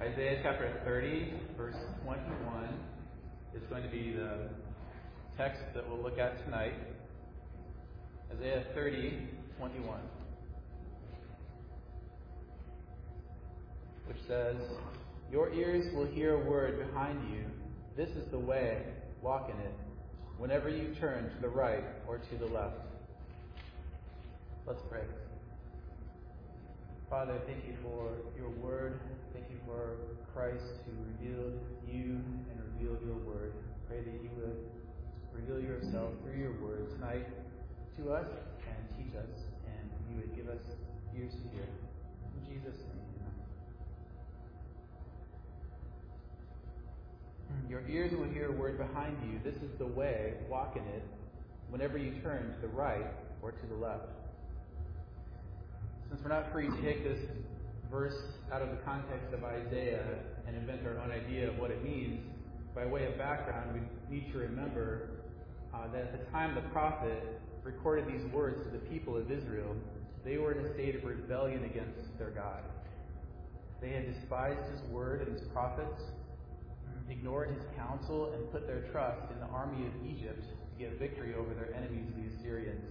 Isaiah chapter 30, verse 21 is going to be the text that we'll look at tonight. Isaiah 30, 21. Which says, "Your ears will hear a word behind you. This is the way, walk in it, whenever you turn to the right or to the left." Let's pray. Father, thank you for your word. Thank you for Christ who revealed you and revealed your word. Pray that you would reveal yourself through your word tonight to us and teach us, and you would give us ears to hear. In Jesus' name, amen. Your ears will hear a word behind you. This is the way, walk in it, whenever you turn to the right or to the left. Since we're not free to take this verse out of the context of Isaiah and invent our own idea of what it means, by way of background, we need to remember that at the time the prophet recorded these words to the people of Israel, they were in a state of rebellion against their God. They had despised his word and his prophets, ignored his counsel, and put their trust in the army of Egypt to get victory over their enemies, the Assyrians.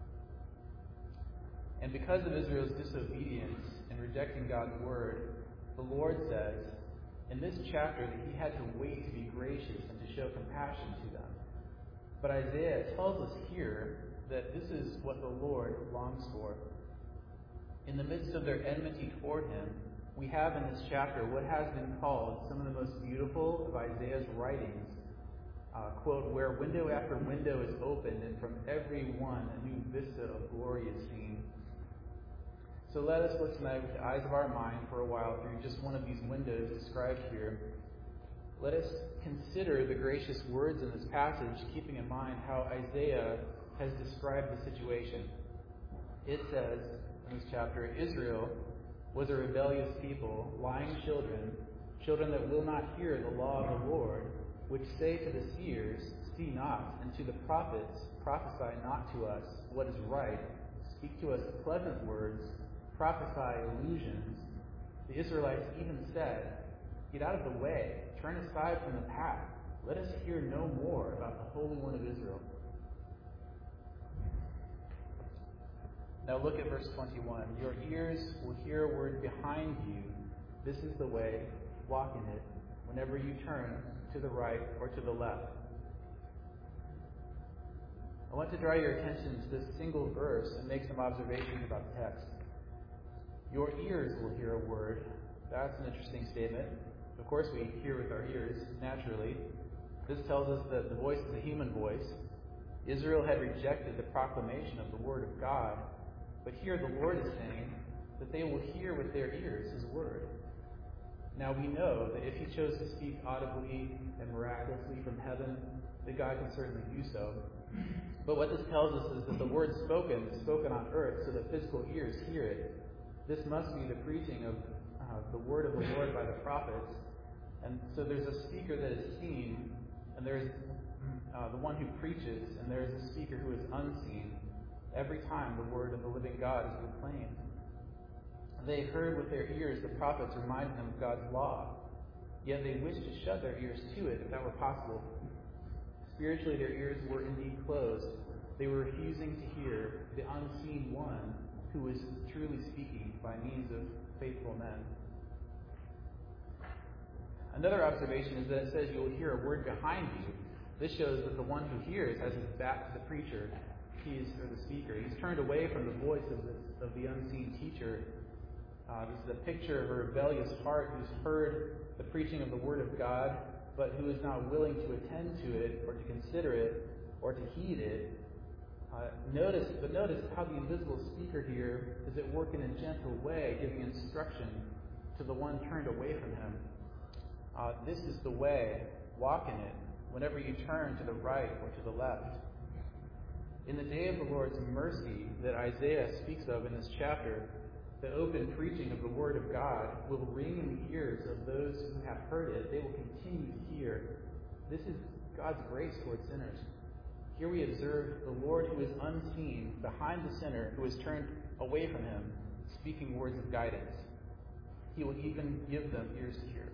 And because of Israel's disobedience and rejecting God's word, the Lord says in this chapter that he had to wait to be gracious and to show compassion to them. But Isaiah tells us here that this is what the Lord longs for. In the midst of their enmity toward him, we have in this chapter what has been called some of the most beautiful of Isaiah's writings. Quote, where window after window is opened, and from every one a new vista of glory is seen. So let us look tonight with the eyes of our mind for a while through just one of these windows described here. Let us consider the gracious words in this passage, keeping in mind how Isaiah has described the situation. It says in this chapter, Israel was a rebellious people, lying children, children that will not hear the law of the Lord, which say to the seers, see not, and to the prophets, prophesy not to us what is right, speak to us pleasant words, prophesy illusions. The Israelites even said, get out of the way, turn aside from the path, let us hear no more about the Holy One of Israel. Now look at verse 21. Your ears will hear a word behind you. This is the way, walk in it, whenever you turn to the right or to the left. I want to draw your attention to this single verse and make some observations about the text. Your ears will hear a word. That's an interesting statement. Of course, we hear with our ears, naturally. This tells us that the voice is a human voice. Israel had rejected the proclamation of the word of God, but here the Lord is saying that they will hear with their ears his word. Now we know that if he chose to speak audibly and miraculously from heaven, that God can certainly do so. But what this tells us is that the word spoken is spoken on earth so that physical ears hear it. This must be the preaching of the word of the Lord by the prophets. And so there's a speaker that is seen, and there's the one who preaches, and there's a speaker who is unseen every time the word of the living God is proclaimed. They heard with their ears the prophets reminding them of God's law, yet they wished to shut their ears to it if that were possible. Spiritually, their ears were indeed closed. They were refusing to hear the unseen one who is truly speaking by means of faithful men. Another observation is that it says you will hear a word behind you. This shows that the one who hears has his back to the preacher, or the speaker. He's turned away from the voice of the unseen teacher. This is a picture of a rebellious heart who's heard the preaching of the word of God, but who is not willing to attend to it, or to consider it, or to heed it. Notice how the invisible speaker here is at work in a gentle way, giving instruction to the one turned away from him. This is the way, walk in it, whenever you turn to the right or to the left. In the day of the Lord's mercy that Isaiah speaks of in this chapter, the open preaching of the word of God will ring in the ears of those who have heard it. They will continue to hear. This is God's grace towards sinners. Here we observe the Lord who is unseen behind the sinner who has turned away from him, speaking words of guidance. He will even give them ears to hear.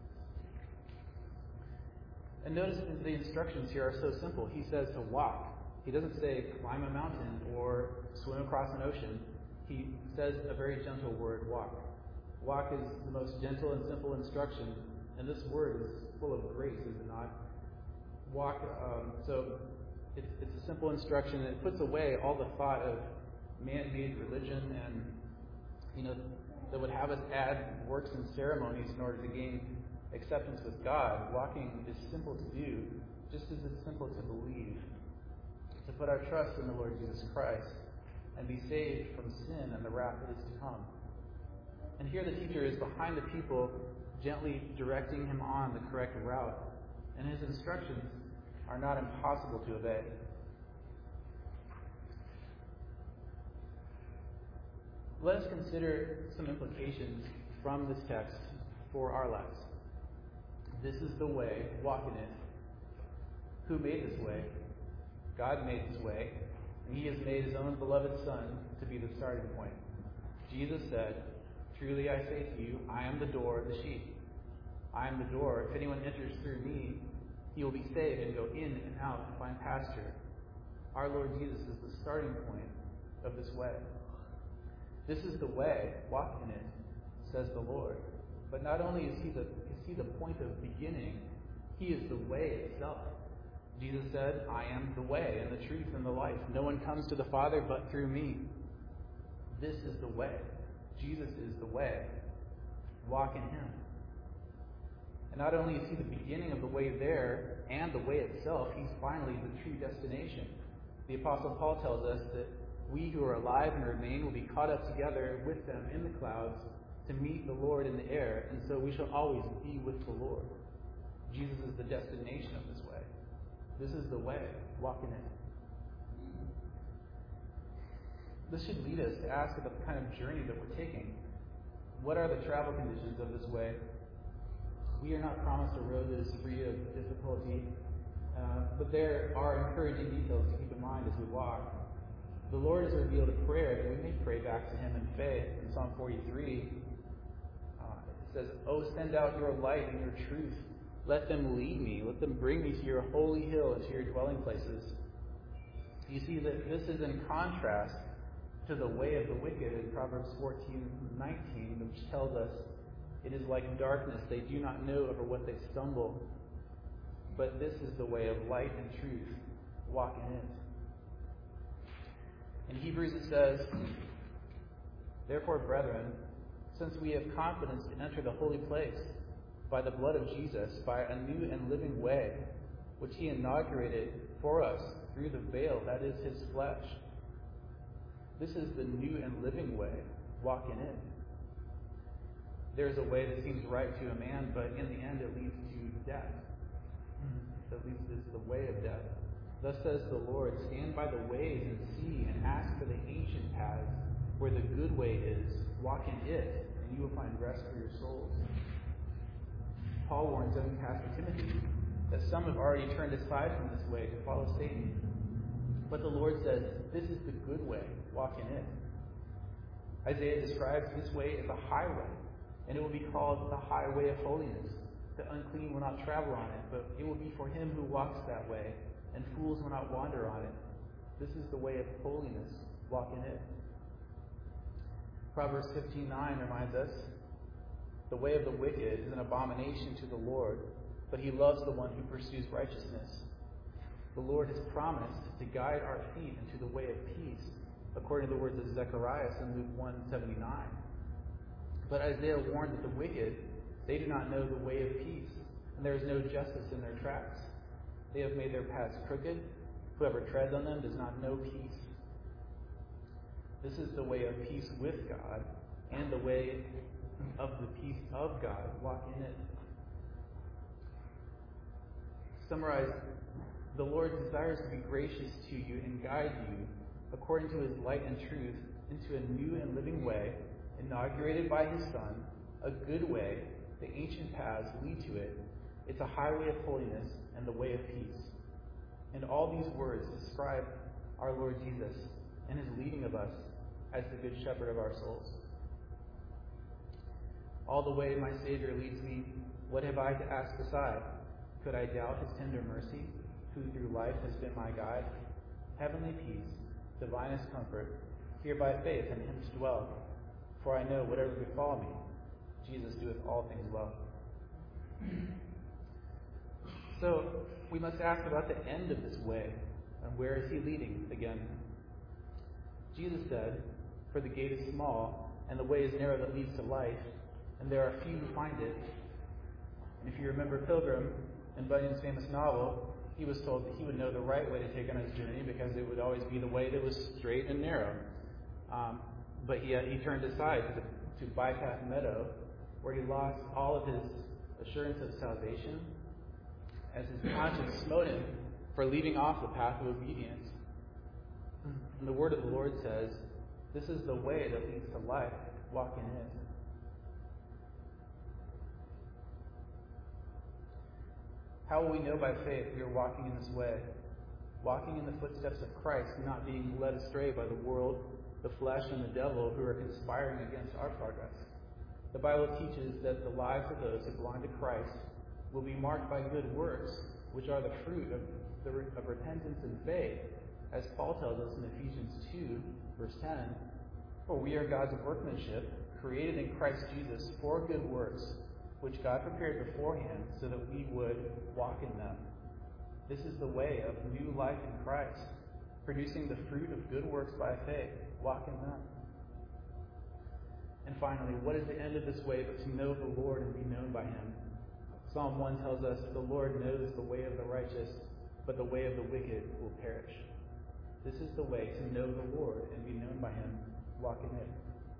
And notice that the instructions here are so simple. He says to walk. He doesn't say climb a mountain or swim across an ocean. He says a very gentle word, walk. Walk is the most gentle and simple instruction, and this word is full of grace, is it not? Walk, so it's a simple instruction, and it puts away all the thought of man-made religion and, that would have us add works and ceremonies in order to gain acceptance with God. Walking is simple to do, just as it's simple to believe. To put our trust in the Lord Jesus Christ and be saved from sin and the wrath that is to come. And here the teacher is behind the people, gently directing him on the correct route, and his instructions are not impossible to obey. Let us consider some implications from this text for our lives. This is the way, walk in it. Who made this way? God made this way, and he has made his own beloved Son to be the starting point. Jesus said, "Truly I say to you, I am the door of the sheep. I am the door. If anyone enters through me, he will be saved and go in and out and find pasture." Our Lord Jesus is the starting point of this way. This is the way, walk in it, says the Lord. But not only is he the point of beginning, he is the way itself. Jesus said, "I am the way and the truth and the life. No one comes to the Father but through me." This is the way. Jesus is the way. Walk in him. And not only is he the beginning of the way there and the way itself, he's finally the true destination. The Apostle Paul tells us that we who are alive and remain will be caught up together with them in the clouds to meet the Lord in the air, and so we shall always be with the Lord. Jesus is the destination of this way. This is the way. Walk in it. This should lead us to ask about the kind of journey that we're taking. What are the travel conditions of this way? We are not promised a road that is free of difficulty, but there are encouraging details to keep in mind as we walk. The Lord has revealed a prayer that we may pray back to him in faith. In Psalm 43, it says, "Oh, send out your light and your truth. Let them lead me. Let them bring me to your holy hill and to your dwelling places." You see that this is in contrast to the way of the wicked in Proverbs 14:19, which tells us, "It is like darkness. They do not know over what they stumble. But this is the way of light and truth. Walk in it." In Hebrews it says, "Therefore, brethren, since we have confidence to enter the holy place by the blood of Jesus, by a new and living way, which he inaugurated for us through the veil, that is his flesh." This is the new and living way. Walk in it. There is a way that seems right to a man, but in the end it leads to death. At least it's the way of death. Thus says the Lord, "Stand by the ways and see, and ask for the ancient paths, where the good way is. Walk in it, and you will find rest for your souls." Paul warns young Pastor Timothy that some have already turned aside from this way to follow Satan. But the Lord says, "This is the good way. Walk in it." Isaiah describes this way as a highway, and it will be called the highway of holiness. The unclean will not travel on it, but it will be for him who walks that way, and fools will not wander on it. This is the way of holiness. Walk in it. Proverbs 15:9 reminds us, "The way of the wicked is an abomination to the Lord, but he loves the one who pursues righteousness." The Lord has promised to guide our feet into the way of peace, according to the words of Zechariah in Luke 1:79. But Isaiah warned that the wicked, they do not know the way of peace, and there is no justice in their tracks. They have made their paths crooked. Whoever treads on them does not know peace. This is the way of peace with God, and the way of the peace of God. Walk in it. Summarize, the Lord desires to be gracious to you and guide you according to his light and truth into a new and living way, inaugurated by his Son, a good way. The ancient paths lead to it. It's a highway of holiness and the way of peace. And all these words describe our Lord Jesus and his leading of us as the good shepherd of our souls. All the way my Savior leads me, what have I to ask beside? Could I doubt his tender mercy, who through life has been my guide? Heavenly peace, divinest comfort, here by faith in him to dwell. For I know whatever befall me, Jesus doeth all things well. So we must ask about the end of this way, and where is he leading again? Jesus said, for the gate is small, and the way is narrow that leads to life, and there are few who find it. And if you remember Pilgrim in Bunyan's famous novel, he was told that he would know the right way to take on his journey because it would always be the way that was straight and narrow. But he turned aside to Bypath Meadow, where he lost all of his assurance of salvation, as his conscience smote him for leaving off the path of obedience. And the word of the Lord says, this is the way that leads to life. Walk in it. How will we know by faith we are walking in this way? Walking in the footsteps of Christ, not being led astray by the world, the flesh, and the devil who are conspiring against our progress. The Bible teaches that the lives of those who belong to Christ will be marked by good works, which are the fruit of repentance and faith, as Paul tells us in Ephesians 2, verse 10. For we are God's workmanship, created in Christ Jesus for good works, which God prepared beforehand so that we would walk in them. This is the way of new life in Christ, producing the fruit of good works by faith. Walk in them. And finally, what is the end of this way but to know the Lord and be known by him? Psalm 1 tells us, the Lord knows the way of the righteous, but the way of the wicked will perish. This is the way to know the Lord and be known by him. Walk in it.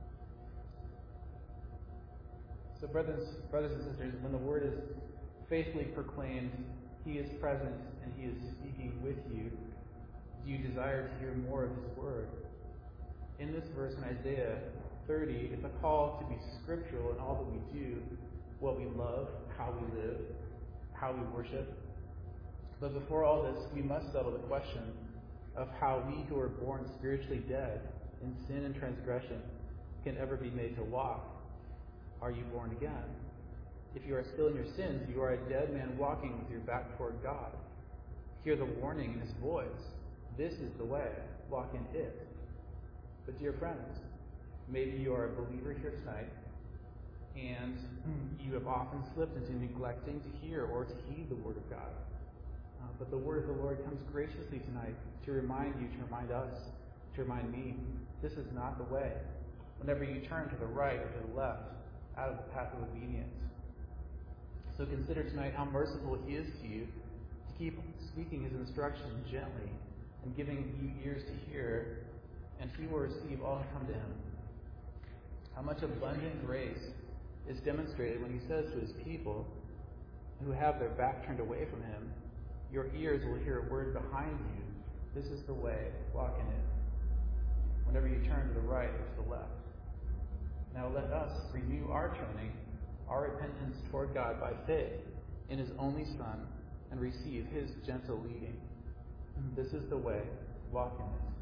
So brothers and sisters, when the word is faithfully proclaimed, he is present and he is speaking with you. Do you desire to hear more of his word? In this verse in Isaiah 30, it's a call to be scriptural in all that we do, what we love, how we live, how we worship. But before all this, we must settle the question of how we who are born spiritually dead in sin and transgression can ever be made to walk. Are you born again? If you are still in your sins, you are a dead man walking with your back toward God. Hear the warning in his voice. This is the way. Walk in it. But dear friends, maybe you are a believer here tonight, and you have often slipped into neglecting to hear or to heed the word of God. But the word of the Lord comes graciously tonight to remind you, to remind us, to remind me, this is not the way. Whenever you turn to the right or to the left, out of the path of obedience. So consider tonight how merciful he is to you to keep speaking his instruction gently and giving you ears to hear, and he will receive all who come to him. How much abundant grace is demonstrated when he says to his people who have their back turned away from him, your ears will hear a word behind you. This is the way, walk in it. Whenever you turn to the right or to the left. Now let us renew our turning, our repentance toward God by faith in his only Son, and receive his gentle leading. This is the way, walk in it.